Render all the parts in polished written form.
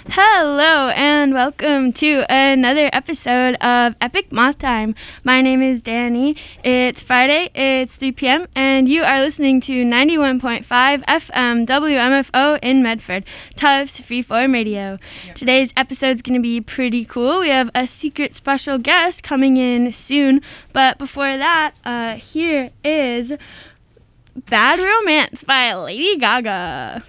Hello and welcome to another episode of Epic Moth Time. My name is Danny. It's Friday, it's 3 p.m., and you are listening to 91.5 FM WMFO in Medford, Tufts Freeform Radio. Today's episode is going to be pretty cool. We have a secret special guest coming in soon, but before that, here is Bad Romance by Lady Gaga.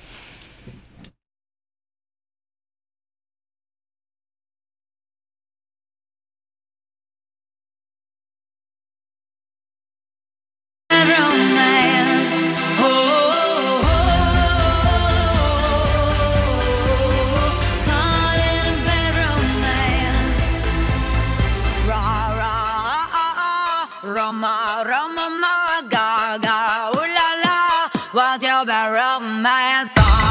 Roma, Roma, ma, Gaga, ooh la la, what's your bad romance?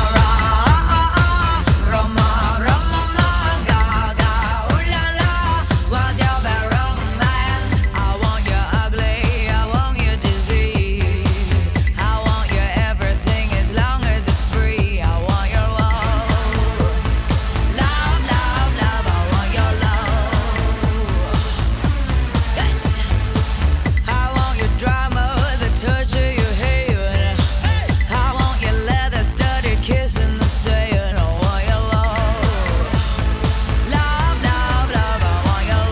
Roma, Roma, ma, Gaga, ooh la la, what's your bad romance? I want you ugly, I want you disease, I want you everything as long as it's free. I want your love, love, love, love. I want your love. I want your drama, the touch of your hand. I want your leather studded kiss in the sand. I want your love, love, love, love. I want your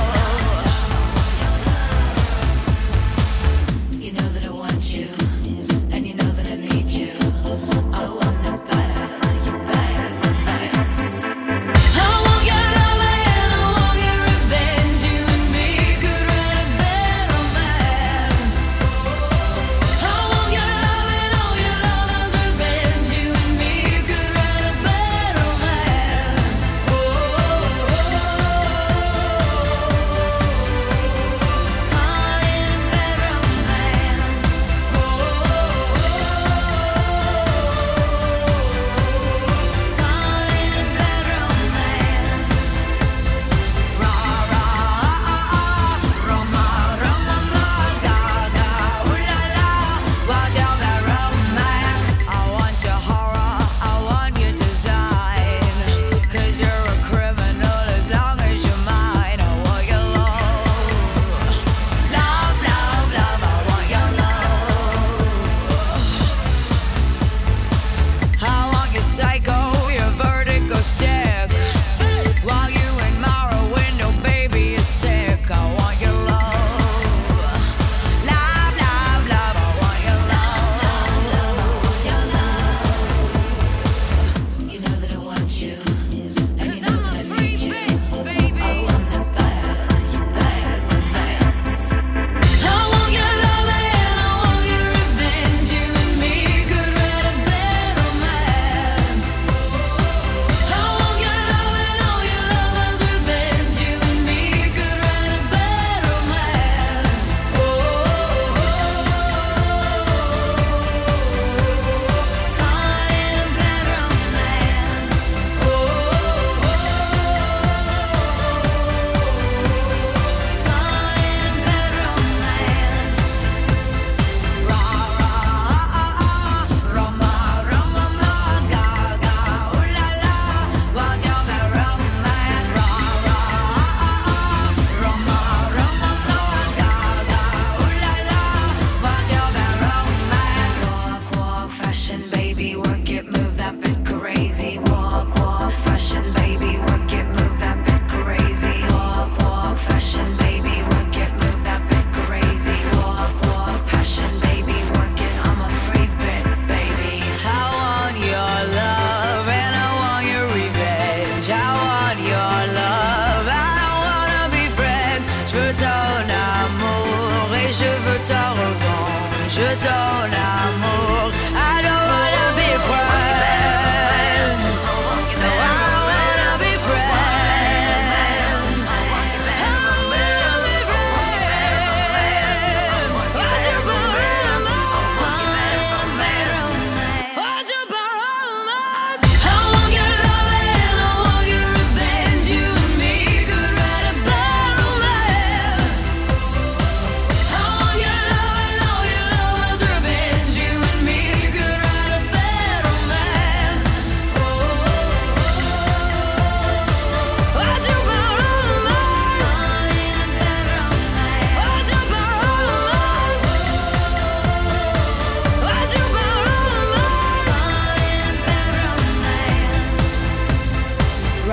love. You know that I want you, and you know that I need you. I want the bad, your bad romance. I want your love and I want your revenge. You and me could write a bad romance. I want your love and all your lovers' revenge. You and me could write a bad romance. Caught in a bad romance. Caught in a bad romance. Rah rah, Roma, Roma, ma, Gaga, ooh la la, what's your bad romance? I want your horror, I want your design, 'cause you're a criminal as long as you're mine. I want your love, love, love, love. I want your love. I want your psycho, your vertigo stick, while you admire a window, baby, you're sick. I want your love, love, love, love. I want your love, your love. You know that I want you, and you know that I need you. I want the bad, your bad romance. I want your love and I want your revenge. You and me could write a bad romance. I want your love and all your lovers' revenge. You and me could write a bad romance. Caught in a bad romance. Caught in a bad romance. Rah rah, Roma, Roma, ma, Gaga, ooh la la, what's your bad romance? Rah rah, Roma, Roma, ma, Gaga, ooh la la, what's your bad romance? Walk, walk, fashion, baby, work it, move that bit crazy. Walk, walk, fashion, baby, work it, move that bit crazy. Walk, walk, fashion, baby, work it, move that bit crazy. Walk, walk, passion, baby, work it. I'm a free bit, baby. I want your love and I want your revenge. I want your love, I wanna be friends. Je veux ton amour et je veux ta revanche. Ton amour, I don't wanna be friends. No, I wanna be friends. I wanna be friends. What's your bad romance? What's your bad romance? I want your love and I want your revenge. You and me could write a bad romance. I want your love and all your lovers' revenge. You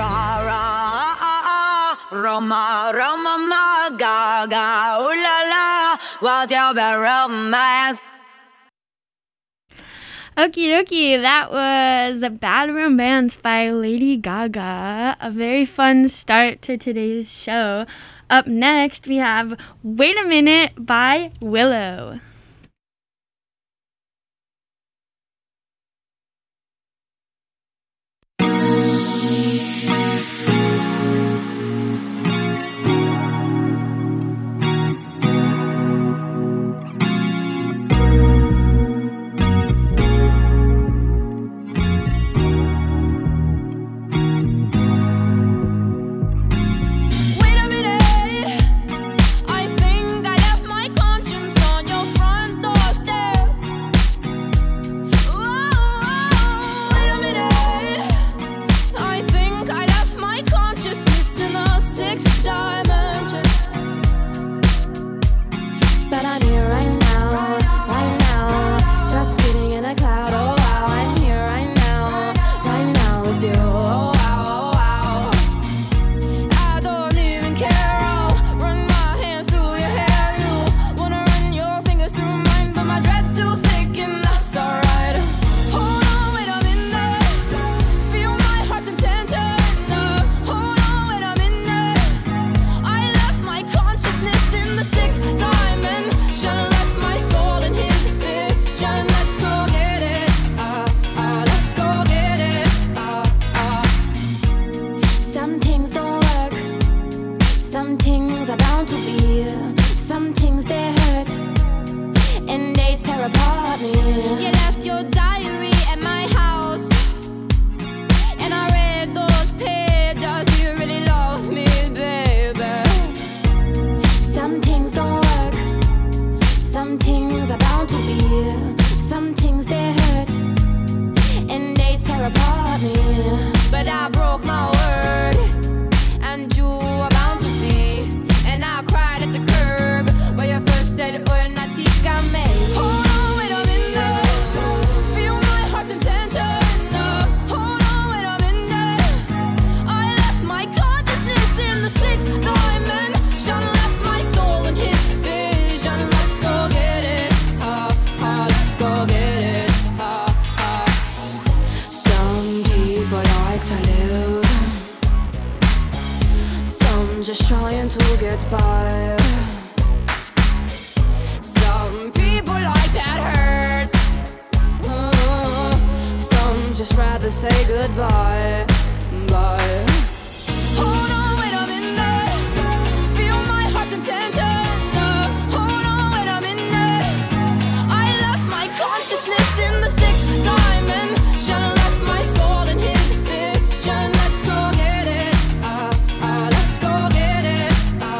Roma, Roma, ma, Gaga, ooh la la, what's your bad romance? Okie dokie, that was Bad Romance by Lady Gaga. A very fun start to today's show. Up next, we have Wait a Minute by Willow. Just trying to get by. Some people like that hurt. Some just rather say goodbye. Bye. Hold on, wait a minute. Feel my heart's intention. Hold on, wait a minute. I left my consciousness in the sixth dimension. Left my soul in his vision. Let's go get it. Let's go get it.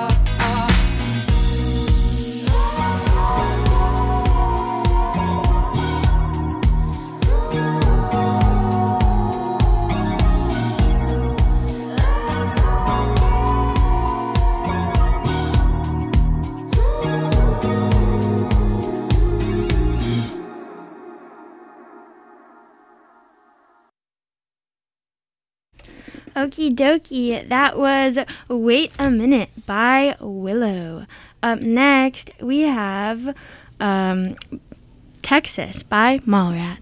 Okie dokie, that was Wait a Minute by Willow. Up next, we have Texas by Mallrat.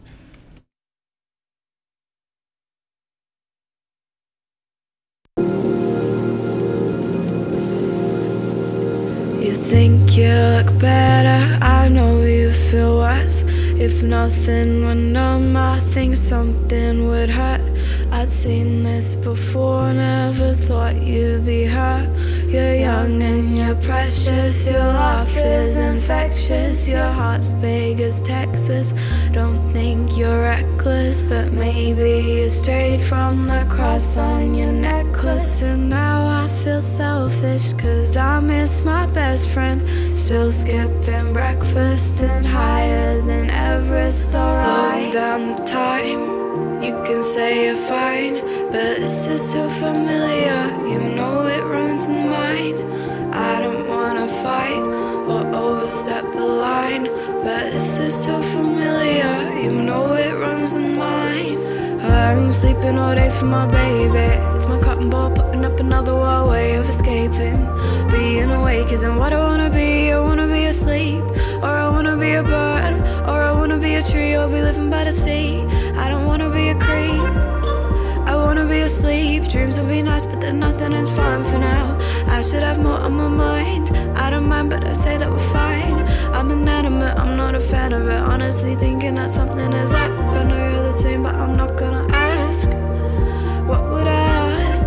You think you look better, I know you feel worse. If nothing were numb, I think something would hurt. I'd seen this before, never thought you'd be hurt. You're young and you're precious, your laugh is infectious. Your heart's big as Texas, don't think you're reckless. But maybe you strayed from the cross on your necklace. And now I feel selfish, cause I miss my best friend. Still skipping breakfast and higher than Everest. Slowing down the time, you can say you're fine, but this is too familiar. You know it runs in mine. I don't wanna fight or overstep the line, but this is too familiar. You know it runs in mine. I'm sleeping all day for my baby. It's my cotton ball putting up another wall, way of escaping. Being awake isn't what I wanna be. I wanna be asleep, or I wanna be a bird, or I wanna be a tree, or be living by the sea. I don't wanna be a creep, I wanna be asleep. Dreams will be nice, but then nothing is fine for now. I should have more on my mind. I don't mind, but I say that we're fine. I'm inanimate, I'm not a fan of it. Honestly thinking that something is up. I know you're the same, but I'm not gonna ask. What would I ask?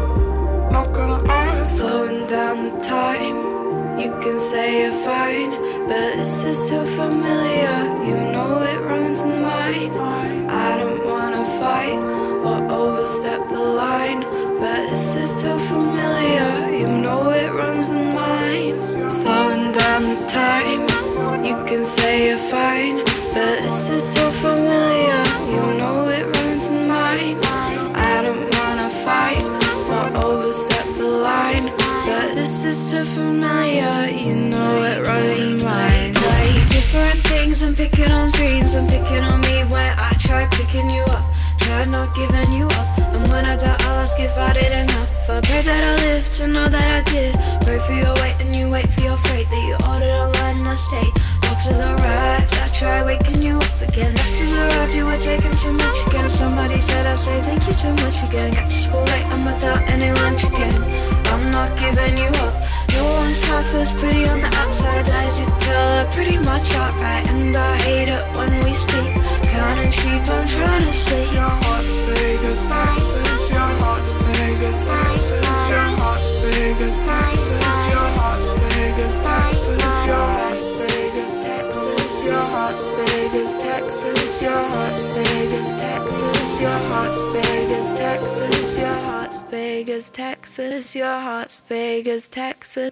Not gonna ask. Slowing down the time, you can say you're fine, but this is too familiar. You know it runs in mine. I don't wanna fight or overstep the line, but this is too familiar. You know it runs in mine. Slowing down the time, you can say you're fine, but this is too familiar. You know it runs in mine. I don't wanna fight or overstep the line, but this is too familiar. You know it runs in mine. Different things, I'm picking on dreams, I'm picking on me when I try picking you up. Tried not giving you up, and when I die I'll ask if I did enough. I pray that I live to know that I did. Pray for your weight and you wait for your freight, that you ordered online and I stayed. Boxes arrived, I try waking you up again. Letters arrived, you were taking too much again. Somebody said I say thank you too much again. Got to school late and without any lunch again. I'm not giving you up. No one's half as pretty on the outside. Lies you tell are pretty much alright, and I hate it when we speak. Counting sheep, I'm trying to sleep. Your heart's Vegas, Texas. Your heart's Vegas, Texas. Your heart's Vegas, Texas. Your heart's Vegas, Texas. Your heart's Vegas, Texas. Your heart's Vegas, Texas. Your heart's Vegas, Texas. Your heart's Vegas, Texas. Your heart's Vegas, Texas. Your heart's Vegas, Texas.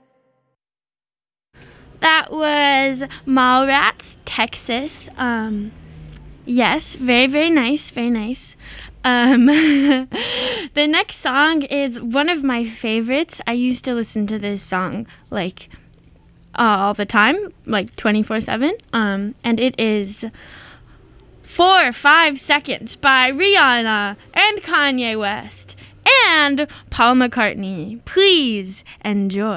That was Mallrats, Texas. Yes, very, very nice, very nice. The next song is one of my favorites. I used to listen to this song like all the time, like 24/7. And it is 4 or 5 Seconds by Rihanna and Kanye West and Paul McCartney. Please enjoy.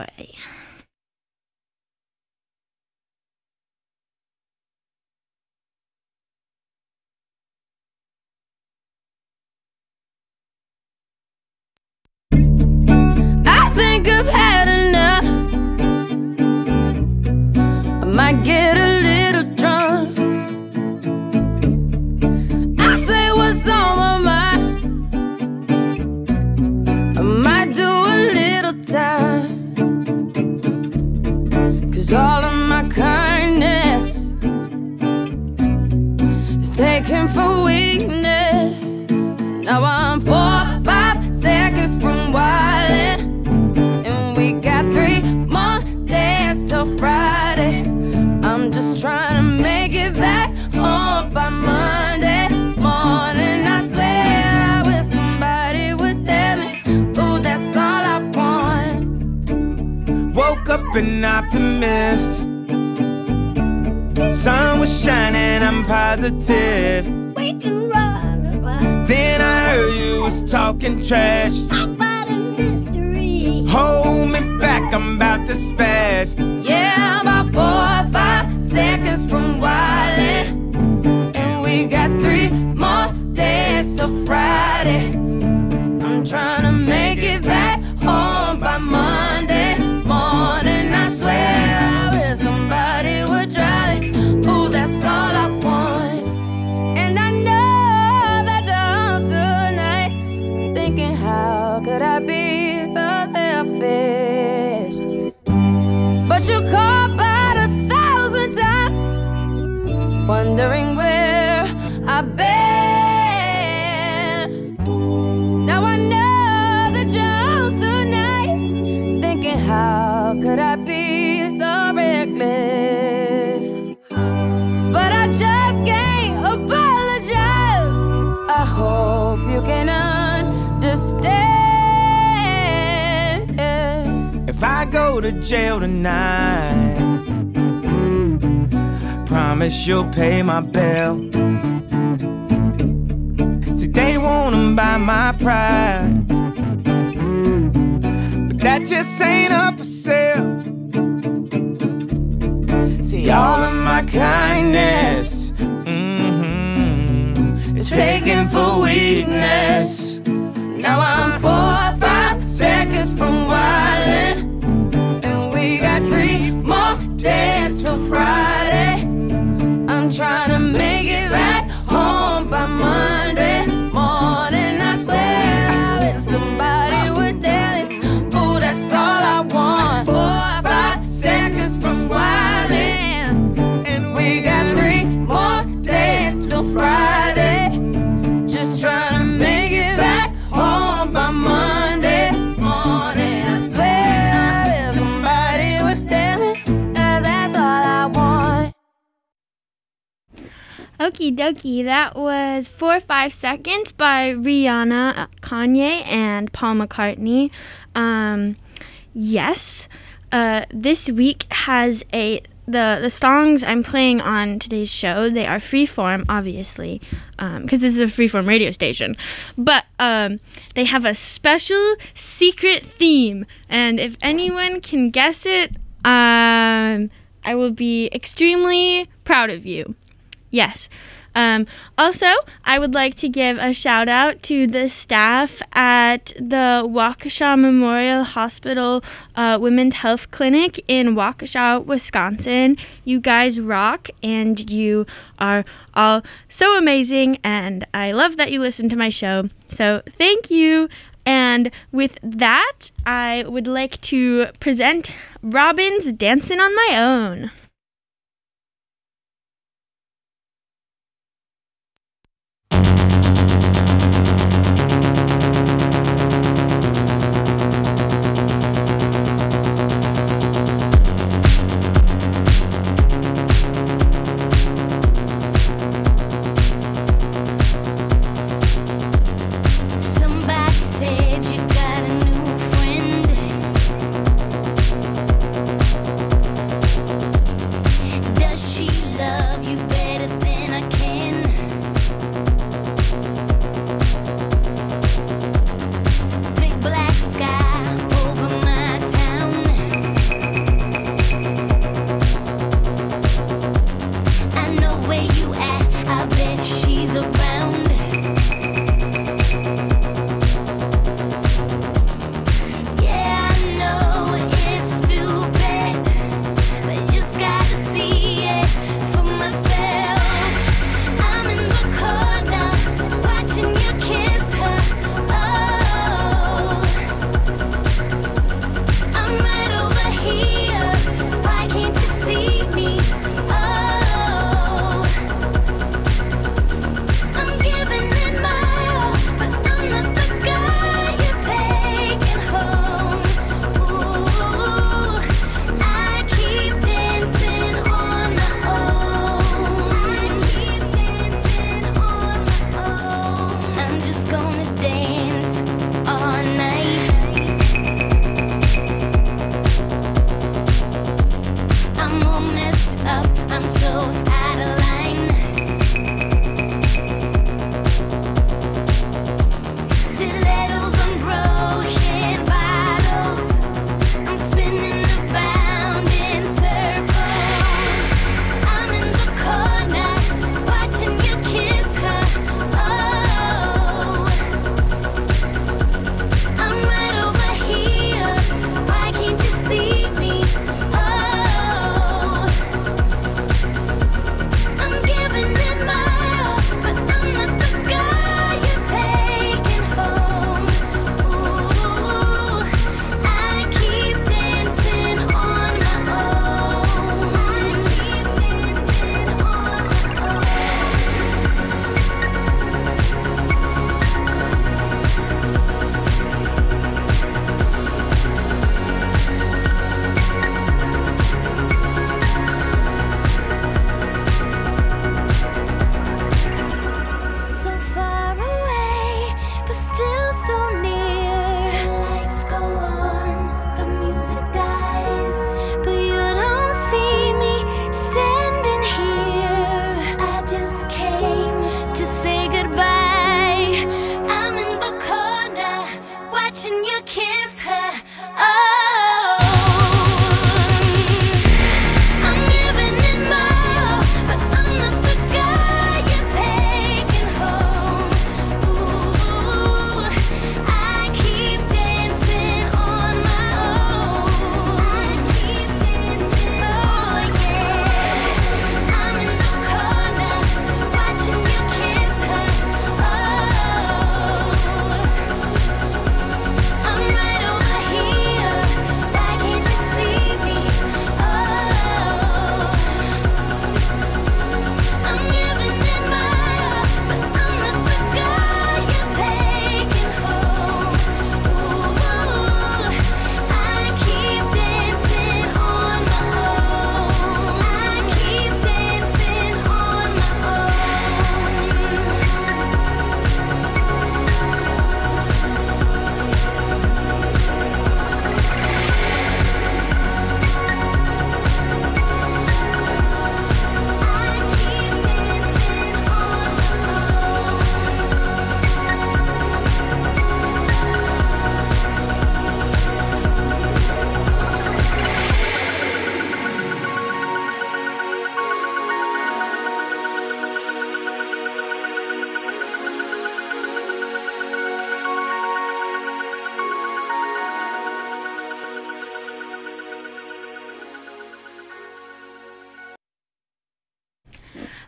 I think I've had enough. I might get a little drunk. I say what's on my mind. I might do a little time. 'Cause all of my kindness is taken for weakness. Now I'm 4 or 5 seconds from wildin', and we got 3 more days till Friday. I'm just trying to make it back home by Monday morning. I swear I wish somebody would tell me, ooh, that's all I want. Woke up an optimist. Sun was shining, I'm positive. Then I heard you was talking trash. Hold me back, I'm about to spaz. Yeah, about 4 or 5 seconds from wildin', and we got 3 more days till Friday. I'm trying to make it back home by Monday morning. I swear I wish somebody would drive me. Ooh, that's all I want. And I know that you're home tonight, thinking how could I be so selfish? But you called about 1,000 times, wondering where I've been. Now I know that you're home tonight, thinking how could I be so reckless? But I just can't apologize. I hope you can understand. If I go to jail tonight, promise you'll pay my bill. See, they wanna buy my pride, that just ain't up for sale. See, all of my kindness is taken for weakness. Now I'm 4 or 5 seconds from wildin', and we got 3 more days till Friday. I'm trying to make it back home by Monday morning. I swear I wish somebody would tell it. Ooh, that's all I want. 4 or 5 seconds from wildin', and we got 3 more days till Friday. Just trying to make it back home by Monday morning. I swear I wish somebody would tell me, 'cause that's all I want. Okie dokie, that was 4 or 5 Seconds by Rihanna, Kanye, and Paul McCartney. Yes, this week has the songs I'm playing on today's show, they are freeform, obviously, because this is a freeform radio station. But they have a special secret theme, and if anyone can guess it, I will be extremely proud of you. Yes. Also, I would like to give a shout out to the staff at the Waukesha Memorial Hospital Women's Health Clinic in Waukesha, Wisconsin. You guys rock, and you are all so amazing, and I love that you listen to my show. So thank you. And with that, I would like to present Robin's Dancing on My Own. Somebody said you got a new friend.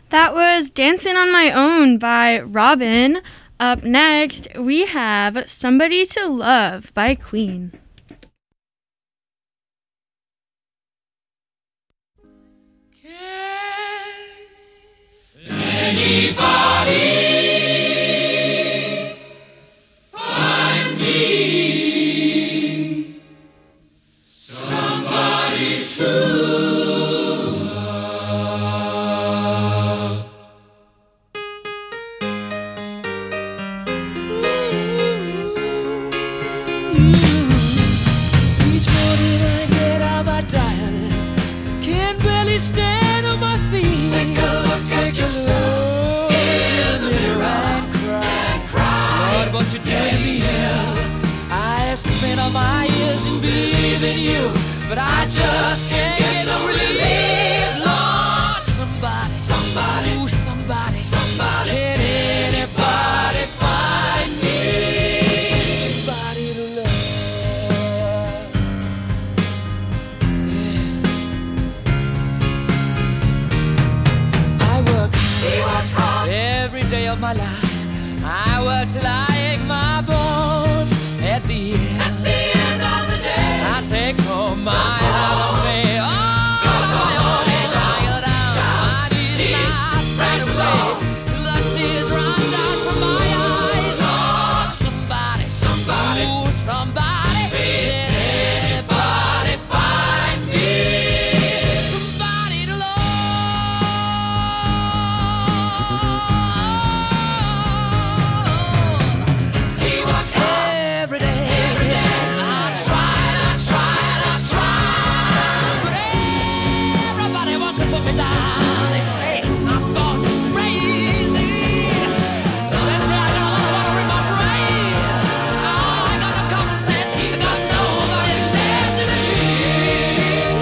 That was Dancing on My Own by Robin. Up next, we have Somebody to Love by Queen. Each morning I get out my diary, can barely stand on my feet. Take a look at yourself in the mirror and cry. Lord, what you done to me is I have spent all my years in believing you, but I just can't get no relief. Lord, somebody, ooh, somebody, can anybody find me somebody to love? Every day of my life, I work till I ache my bones. At the end of the day, I take home my heart of me. All of my own days, I go down my knees, my straight away, till the tears run down from my eyes. Oh, somebody, ooh, somebody, can anybody find me somebody to love? Every day, I try, but everybody wants to put me down. They say I'm gone crazy. They say I got a lot of water in my brain. Oh, I got no common sense. I got nobody left to believe.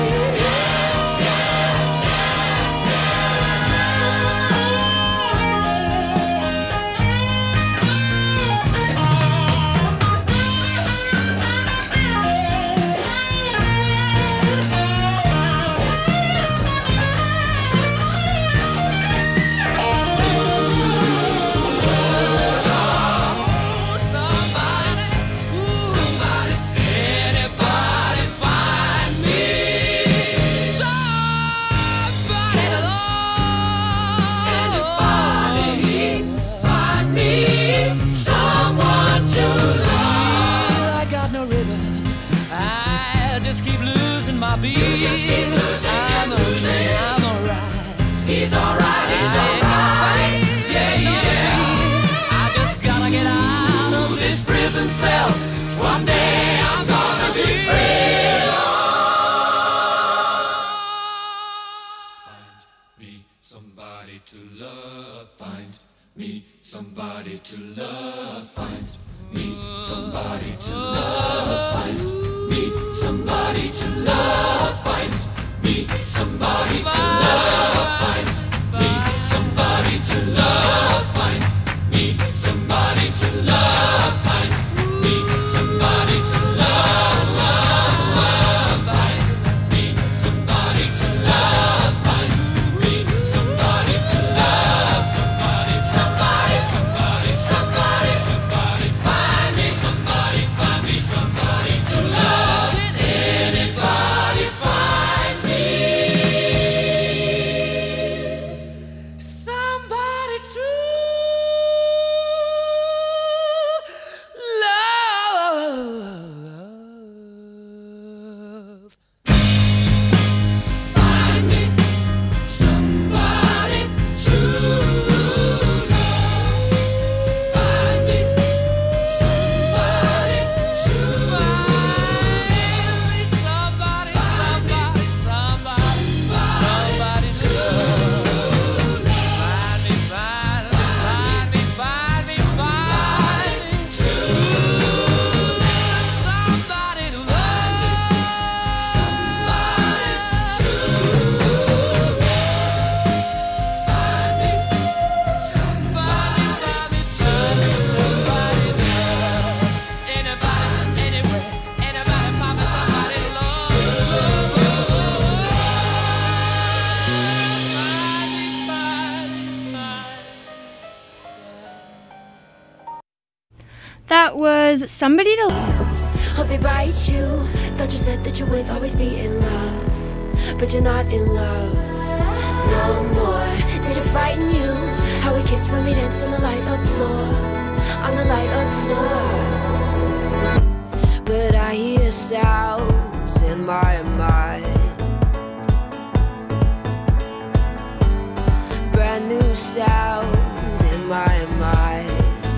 Somebody, anybody find me somebody to love? Anybody find me someone to love? I got no rhythm, I just keep losing my beat. I'm alright. He's alright. Yeah. I just gotta get out of this prison cell. Someday I'm gonna be free. Find me somebody to love. Find me somebody to love. Find me somebody to love. Find me somebody to love. Find me somebody to love. Find me somebody to love. Find me somebody to love. Find me somebody to love. was Somebody to Oh, they bite you. Thought you said that you would always be in love, but you're not in love no more. Did it frighten you how we kissed when we danced on the light up floor, on the light up floor? But I hear sounds in my mind, brand new sounds in my mind.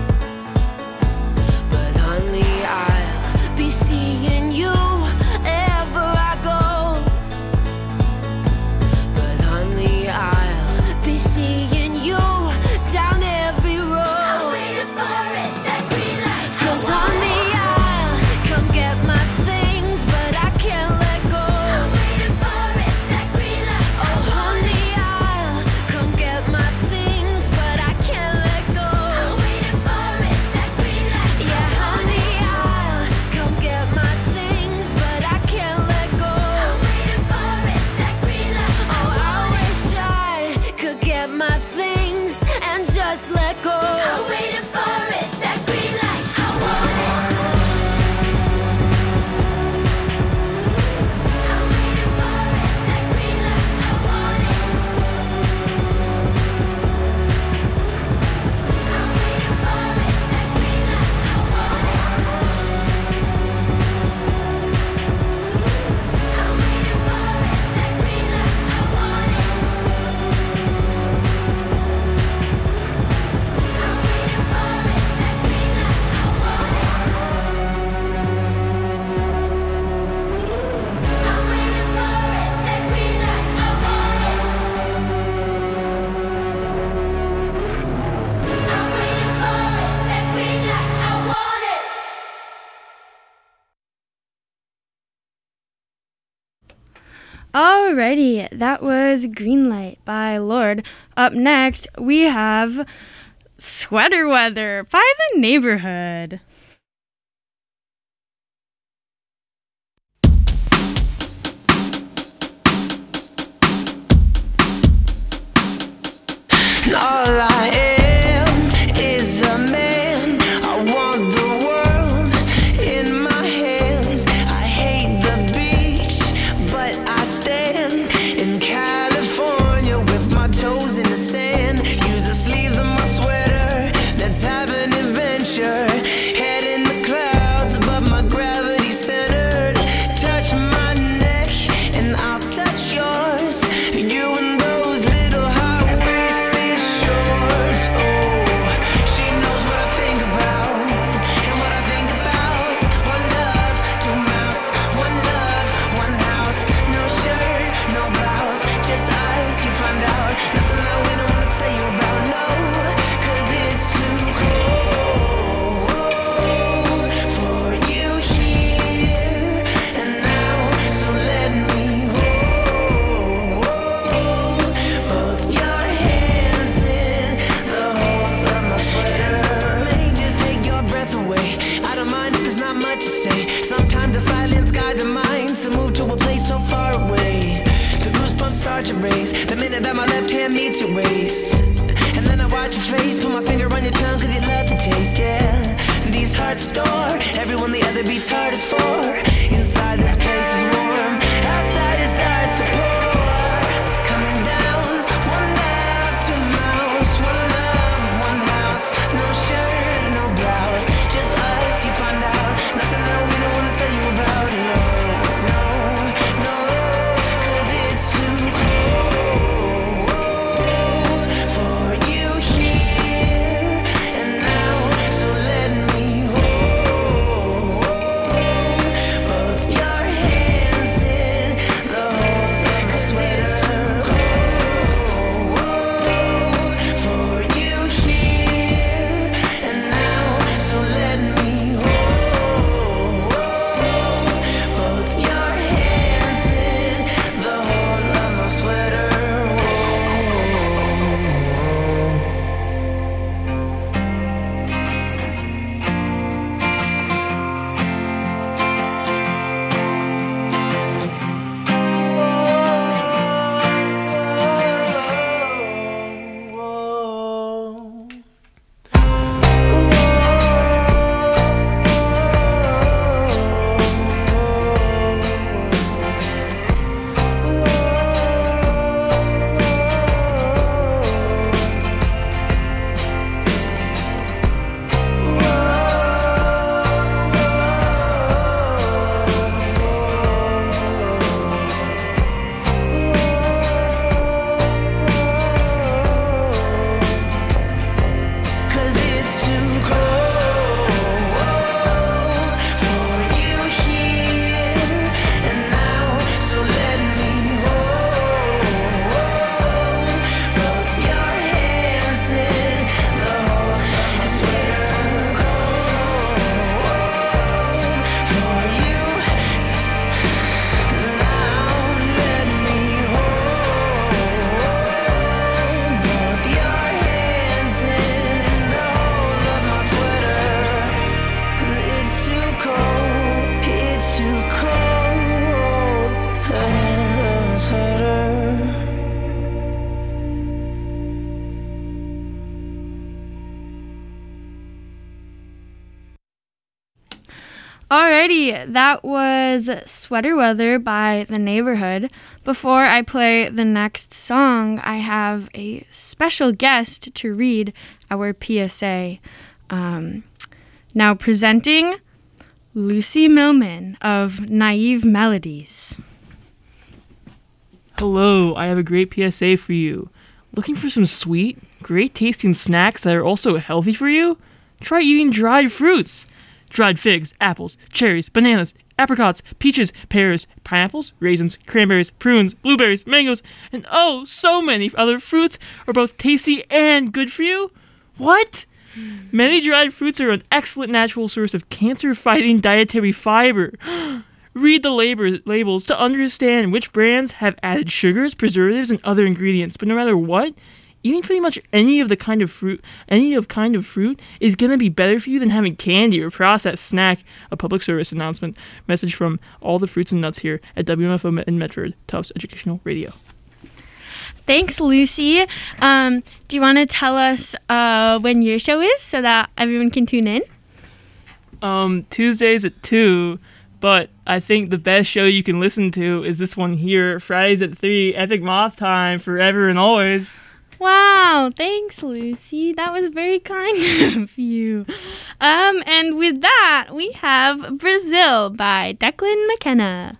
But honey, I'll be seeing you ever I go. But honey, I'll be seeing you down every road. I'm waiting for it, that green light. 'Cause honey, I'll come get my things, but I can't let go. I'm waiting for it, that green light. Oh honey, I'll come get my things, but I can't let go. I'm waiting for it, that green light. Yeah, honey, I'll come get my things, but I can't let go. I'm waiting for it, that green light. Oh, I wish I could get my things and just let go. I'm waiting for it, that green light. I want it. I'm waiting for it, that green light. I want it. I'm waiting for it, that green light. I want it. I'm waiting for it, that green light. I want it. Alrighty, that was Green Light by Lorde. Up next, we have Sweater Weather by The Neighborhood. All I am is a man. I want the world in my hands. I hate the beach, but I stand in California with my toes in the sand. Use the sleeves of my sweater. Let's have an adventure. Head in the clouds, but my gravity centered. Touch my neck, and I'll touch yours. You and those little high-waisted shorts. Oh, she knows what I think about, and what I think about. One love, two mouths. One love, one house. No shirt, no blouse, just us. You find out nothing that we don't wanna tell you about. No, 'cause it's too cold for you here and now. So let me hold both your hands in the holes of my sweater. May just take your breath away. I don't mind if there's not much to say. Sometimes the silence guides the mind to move to a place so far away. The goosebumps start to raise the minute that my left hand meets your waist. And then I watch your face, put my finger on your tongue 'cause you love the taste, yeah. These hearts adore everyone the other beats hardest for. Inside this place is warm, outside is ice to pour. Coming down, one love, two mouths. One love, one house. No shirt, no blouse, just us. You find out nothing that we don't wanna tell you about. No, no, no, 'cause it's too cold for you here and now. So let me hold Hey, that was Sweater Weather by The Neighborhood. Before I play the next song, I have a special guest to read our PSA. Now presenting Lucy Millman of Naive Melodies. Hello, I have a great PSA for you. Looking for some sweet, great tasting snacks that are also healthy for you? Try eating dried fruits. Dried figs, apples, cherries, bananas, apricots, peaches, pears, pineapples, raisins, cranberries, prunes, blueberries, mangoes, and oh, so many other fruits are both tasty and good for you? What? Many dried fruits are an excellent natural source of cancer-fighting dietary fiber. Read the labels to understand which brands have added sugars, preservatives, and other ingredients. But no matter what, eating pretty much any kind of fruit is going to be better for you than having candy or processed snack. A public service announcement message from all the fruits and nuts here at WMFO in Medford, Tufts Educational Radio. Thanks, Lucy. Do you want to tell us when your show is so that everyone can tune in? Tuesdays at 2, but I think the best show you can listen to is this one here, Fridays at 3, Epic Moth Time, forever and always. Wow, thanks, Lucy. That was very kind of you. And with that, we have Brazil by Declan McKenna.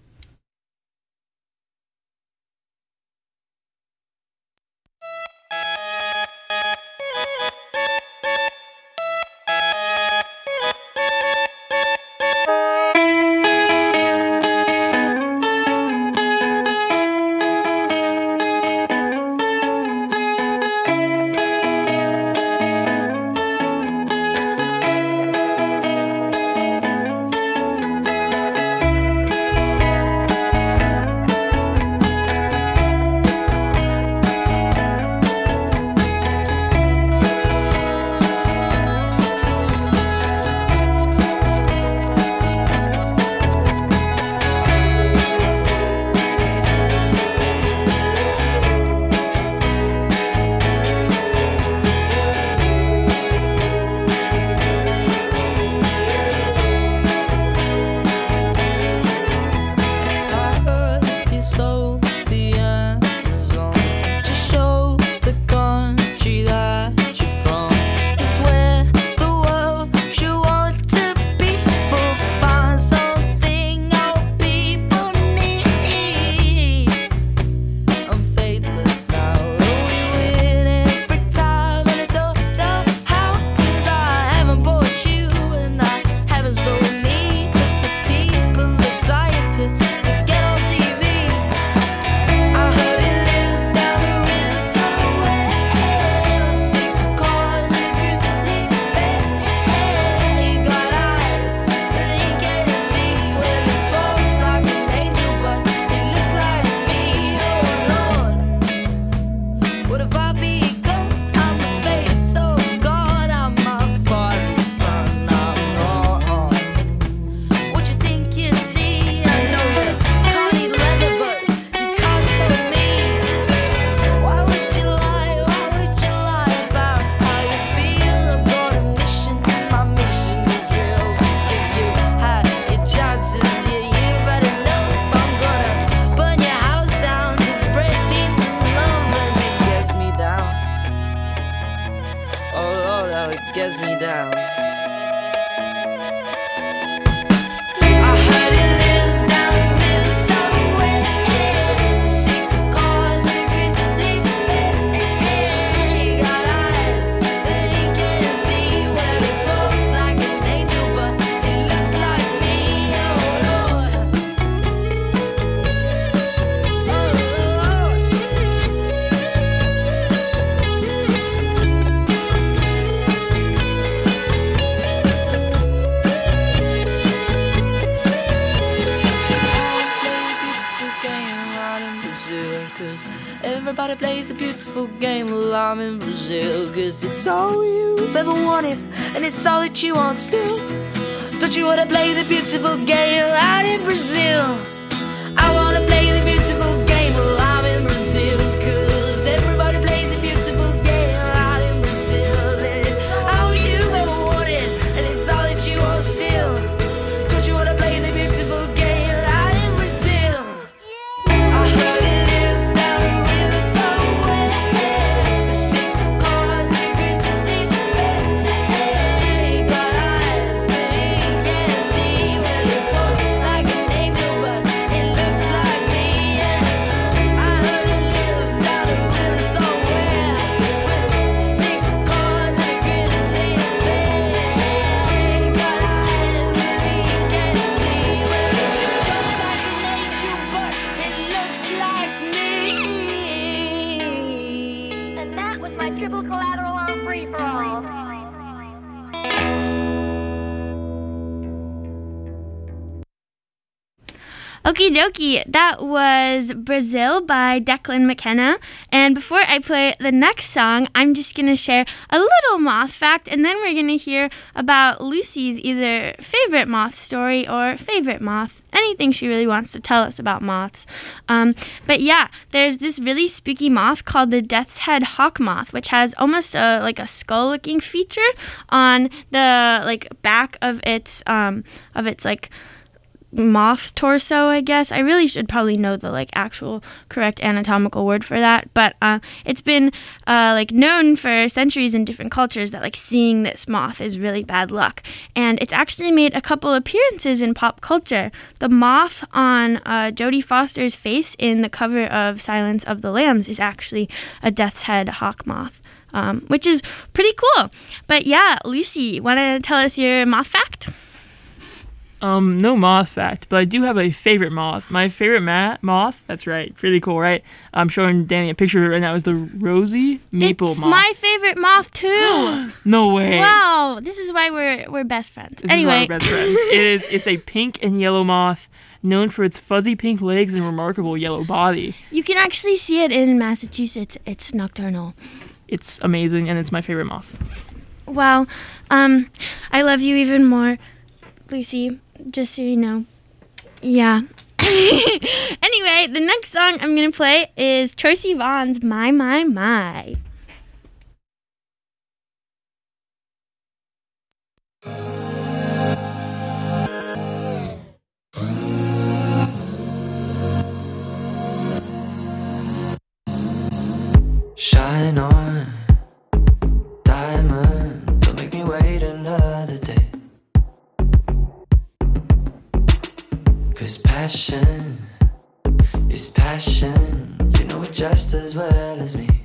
Everybody plays a beautiful game while I'm in Brazil, 'cause it's all you've ever wanted, and it's all that you want still. Don't you wanna play the beautiful game out in Brazil? I wanna play the beautiful game while I'm in Brazil, 'cause everybody plays the beautiful game out in Brazil. And it's all you've ever wanted, and it's all that you want still. Don't you wanna play Okie dokie, that was Brazil by Declan McKenna. And before I play the next song, I'm just going to share a little moth fact, and then we're going to hear about Lucy's either favorite moth story or favorite moth, anything she really wants to tell us about moths. But yeah, there's this really spooky moth called the Death's Head Hawk Moth, which has almost a skull-looking feature on the back of its moth torso, I guess. I really should probably know the actual correct anatomical word for that, but it's been known for centuries in different cultures that seeing this moth is really bad luck, and it's actually made a couple appearances in pop culture. The moth on Jodie Foster's face in the cover of Silence of the Lambs is actually a death's head hawk moth, which is pretty cool. But yeah, Lucy, want to tell us your moth fact? No moth fact, but I do have a favorite moth. My favorite moth, that's right, pretty cool, right? I'm showing Danny a picture of it right now, is the rosy maple moth. It's my favorite moth too. No way. Wow, this is why we're best friends. This is why we're best friends. It's a pink and yellow moth, known for its fuzzy pink legs and remarkable yellow body. You can actually see it in Massachusetts. It's nocturnal. It's amazing, and it's my favorite moth. Wow. I love you even more, Lucy. Just so you know. Yeah. Anyway, the next song I'm going to play is Troye Sivan's My, My, My. Shine on, diamond, don't make me wait another day. 'Cause passion is passion, you know it just as well as me.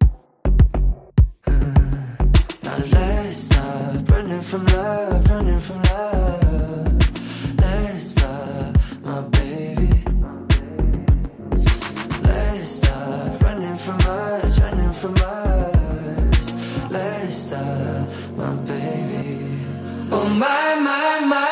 Now let's stop running from love, running from love. Let's stop, my baby. Let's stop running from us, running from us. Let's stop, my baby. Oh my, my, my.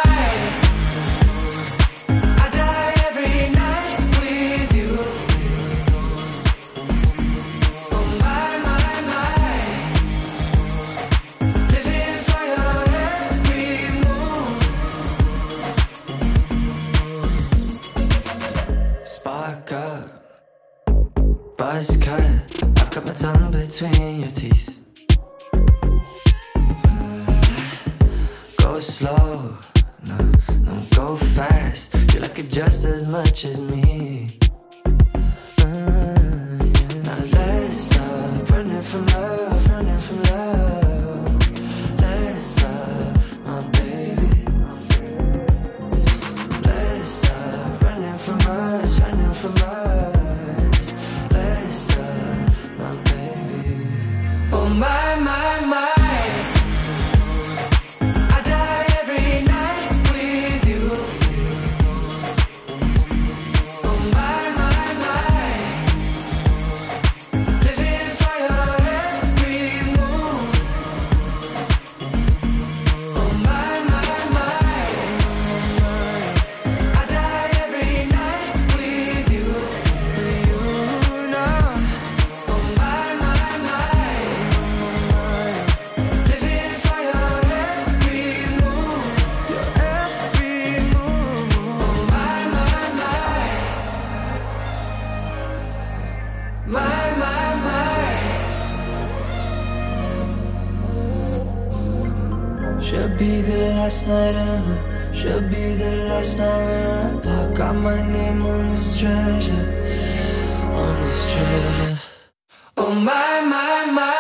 Buzz cut, I've got my tongue between your teeth. Go slow, no, go fast. You like it just as much as me. Now let's stop running from love, running from love. Let's stop, my baby. Let's stop running from us, running from us. Oh my, my, my. I die every night with you. Oh my, my, my. Living for your every move. Oh my, my, my. I die every night with you. You know. Oh my, my, my. Should be the last night ever. Should be the last night we're apart. Got my name on this treasure, on this treasure. Oh my, my, my.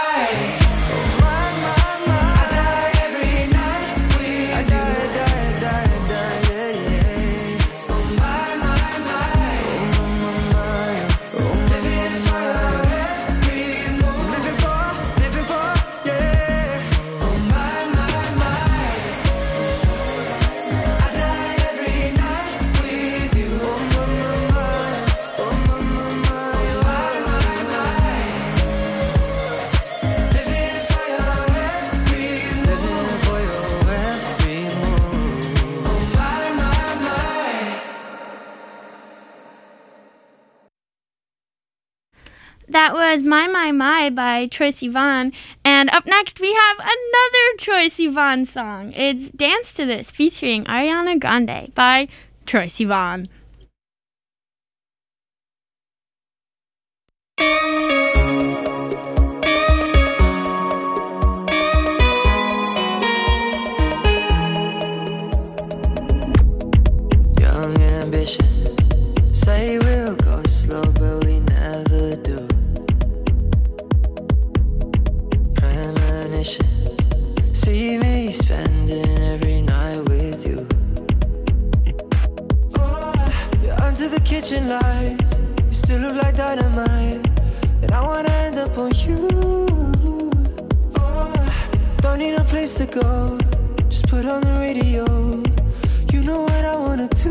That was My by Troye Sivan. And up next, we have another Troye Sivan song. It's Dance to This, featuring Ariana Grande by Troye Sivan. Young ambition, say we'll go slow, but we never do. Premonition, see me spending every night with you. Oh, you're under the kitchen lights, you still look like dynamite, and I wanna end up on you. Oh, don't need a place to go, just put on the radio. You know what I wanna do.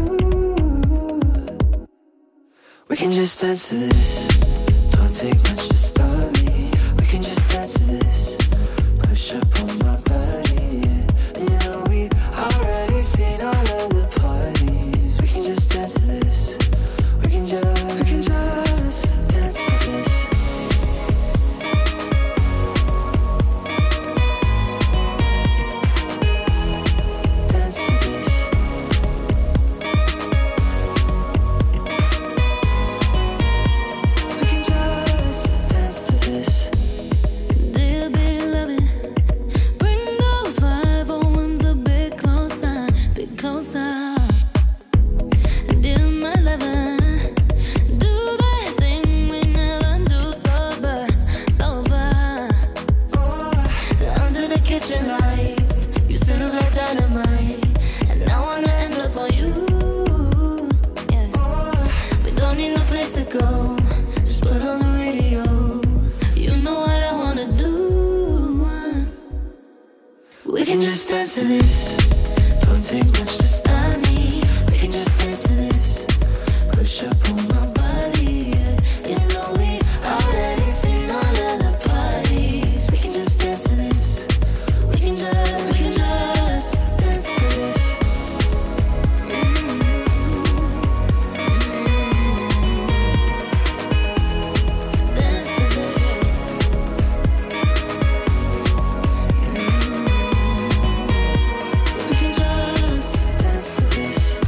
We can just dance to this. Don't take much to start me. We can just dance to this. Push up on my body, yeah. And you know we already seen all of the parties. We can just dance to this. We can just dance to this. Dance to this. We can just dance to this. Dear beloved, bring those 501s a bit closer, bit closer. Dear my lover, do that thing we never do sober, sober. Under the kitchen lights, you still look like dynamite, and I wanna end up on you. Yeah. We don't need no place to go, just put on the radio. You know what I wanna do. We can just dance to this. Don't take much to stop me. We can just dance to this. Push up on my body, yeah. You know we already seen all of the parties. We can just dance to this. We can just dance to this. Dance to this. We can just dance to this.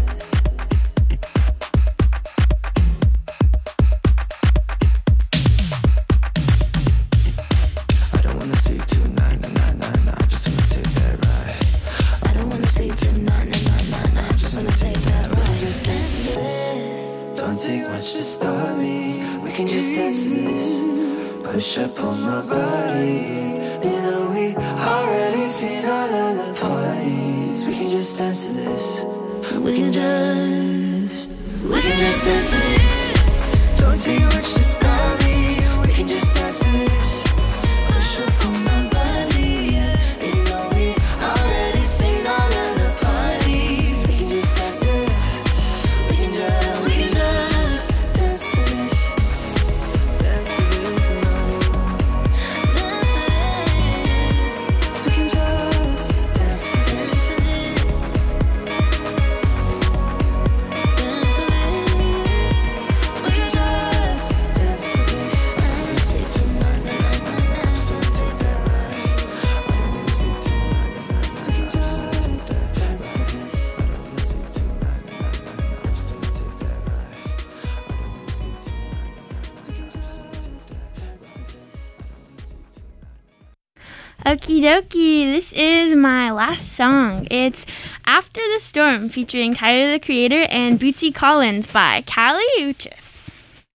I don't wanna see tonight, I just wanna take that ride. I don't wanna sleep tonight, I just wanna take that ride. Just dance to this. Don't take much to start me. We can just dance to this. Push up on my body. You know we already seen all of the parties. We can just dance to this. We can just dance to this. Don't take much to start me. We can just dance to this. Push up on my body. Yeah. You know we already seen all of the parties. We can just dance to this. We can just dance to this. Dance to this now. We can just dance to this. We can just dance to this. I don't wanna see tonight, I just wanna take that ride. I don't wanna see tonight, I just wanna take that dance to this. I don't wanna see tonight, I just wanna take that ride. I don't wanna see tonight, I just wanna take that dance to this. Okie dokie, this is my last song. It's After the Storm, featuring Tyler the Creator and Bootsy Collins by Kali Uchis.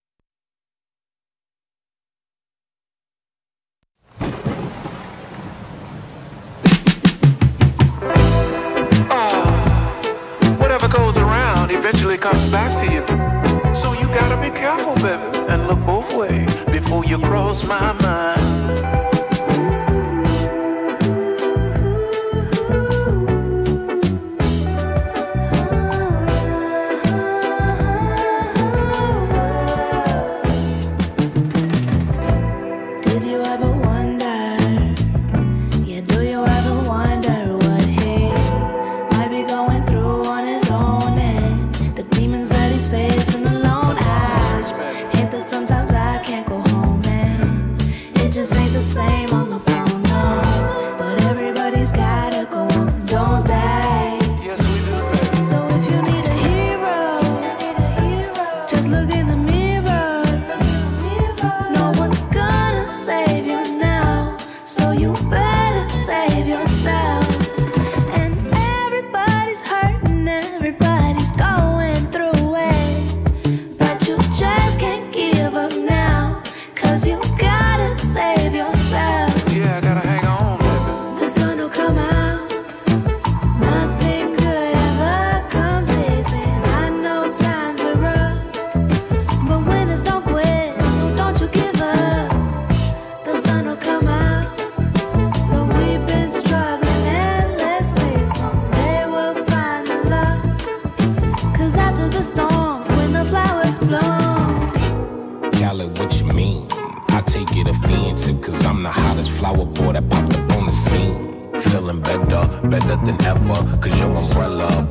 Whatever goes around eventually comes back to you. So you gotta be careful, baby, and look both ways before you cross my mind. Did you ever wonder? Yeah, do you ever wonder what he might be going through on his own and the demons that he's facing alone? I hate that sometimes I can't go home than ever. Cause your umbrella.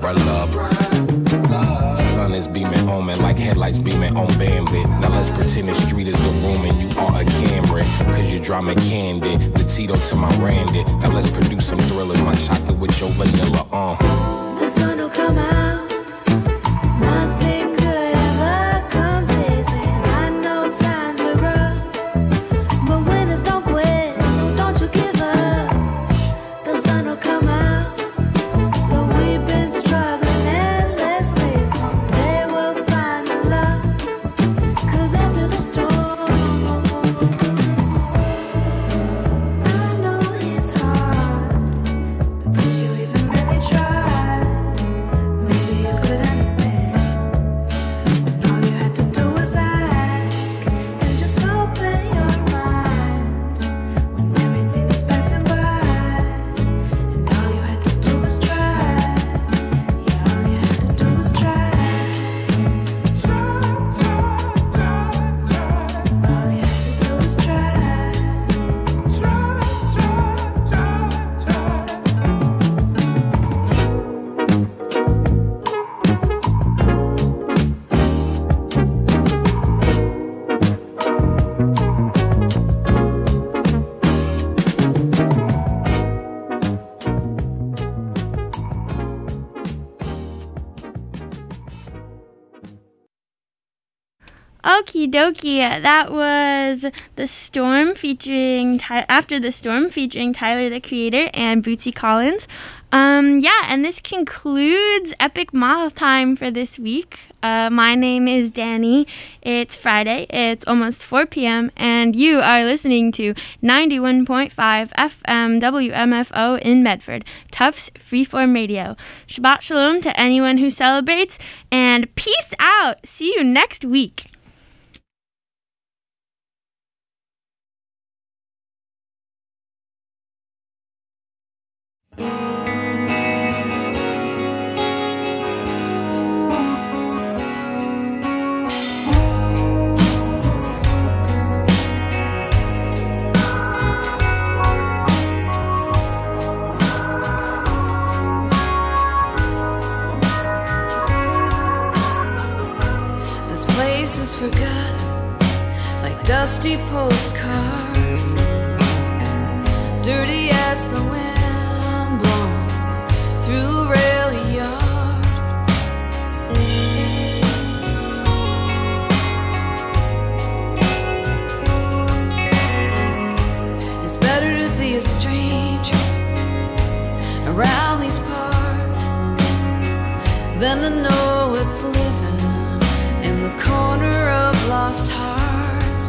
Sun is beaming on me like headlights beaming on Bambit. Now let's pretend the street is a room and you are a Cameron. Cause you drama candy, the Tito to my Randy. Now let's produce some thrillers, my chocolate with your vanilla. The sun will come out. Nothing good ever comes easy. I know times are rough, but winners don't quit, so don't you give up. The sun will come out. Though we've been struggling endlessly, someday we'll find the love. 'Cause after the storm, I know it's hard, but did you even really try? Maybe you could understand when all you had to do was ask and just open your mind. When everything is passing by and all you had to do was try. Yeah, all you had to do was try. All you had to do was try. Okie dokie, that was The Storm featuring After the Storm featuring Tyler the Creator and Bootsy Collins. And this concludes Epic Model Time for this week. My name is Danny. It's Friday. It's almost 4 p.m. and you are listening to 91.5 FM WMFO in Medford, Tufts Freeform Radio. Shabbat Shalom to anyone who celebrates, and peace out. See you next week. This place is forgotten, like dusty postcards, dirty as the wind blown through a rail yard. It's better to be a stranger around these parts than to know it's living in the corner of lost hearts.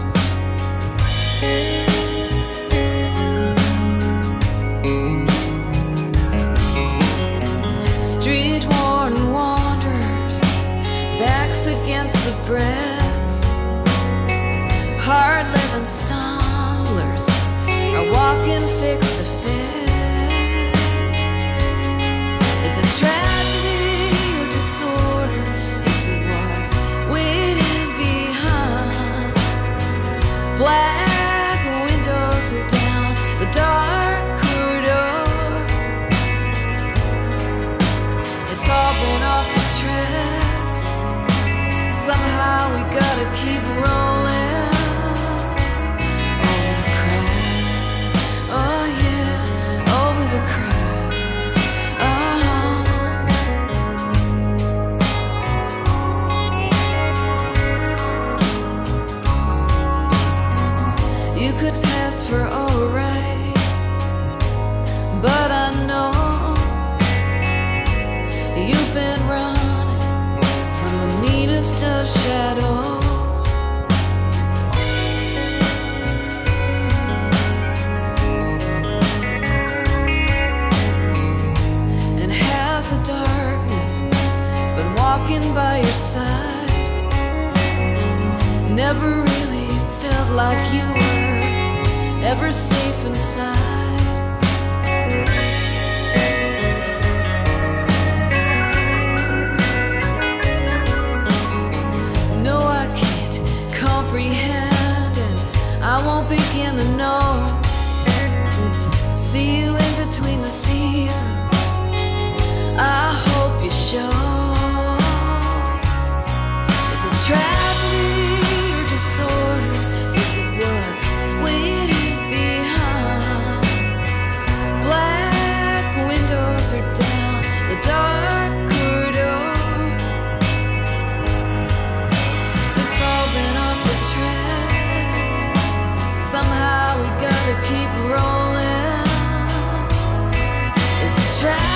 Street worn wanderers, backs against the bricks, hard living stumblers are walking fix to fix. Is it tragedy or disorder? Is it what's waiting behind? Black windows are down the dark corridors. It's all been off the tracks. Somehow we gotta keep rolling over the cracks. Oh yeah, over the cracks. You could pass for alright, but I know you've been running from the meanest of shadows. And has the darkness been walking by your side? Never really felt like you were ever safe inside. No, I can't comprehend, and I won't begin to know. See you in between the seasons, tragedy or disorder? Is it what's waiting behind? Black windows are down the dark corridors. It's all been off the tracks. Somehow we gotta keep rolling. Is it tragedy?